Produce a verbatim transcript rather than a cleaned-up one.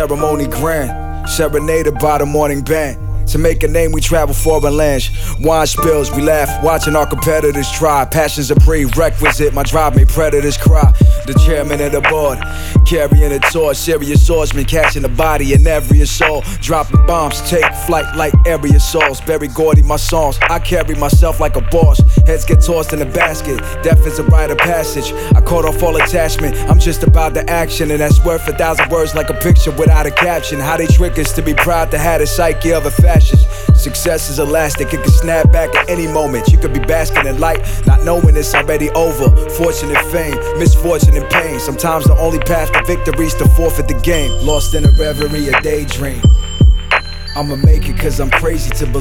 ceremony grand, serenaded by the morning band. To make a name, we travel foreign lands. Wine spills, we laugh, watching our competitors try. Passion's a prerequisite, my drive made predators cry. The chairman of the board, carrying a torch. Serious swordsman, catching the body in every assault. Dropping bombs, take flight like area assaults. Barry Gordy, my songs, I carry myself like a boss. Heads get tossed in a basket, death is a rite of passage. I caught off all attachment, I'm just about the action. And that's worth a thousand words like a picture without a caption. How they trick us to be proud to have the psyche of a fashion. Success is elastic, it can snap back at any moment. You could be basking in light, not knowing it's already over. Fortune and fame, misfortune and pain. Sometimes the only path to victory is to forfeit the game. Lost in a reverie, a daydream. I'ma make it cause I'm crazy to believe